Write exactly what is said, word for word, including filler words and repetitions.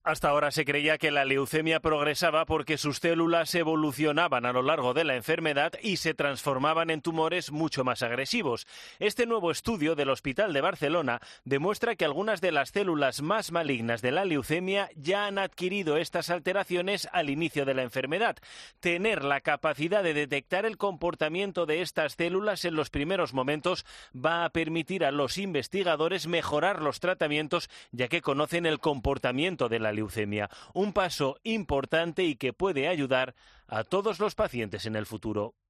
Hasta ahora se creía que la leucemia progresaba porque sus células evolucionaban a lo largo de la enfermedad y se transformaban en tumores mucho más agresivos. Este nuevo estudio del Hospital de Barcelona demuestra que algunas de las células más malignas de la leucemia ya han adquirido estas alteraciones al inicio de la enfermedad. Tener la capacidad de detectar el comportamiento de estas células en los primeros momentos va a permitir a los investigadores mejorar los tratamientos, ya que conocen el comportamiento de la leucemia, un paso importante y que puede ayudar a todos los pacientes en el futuro.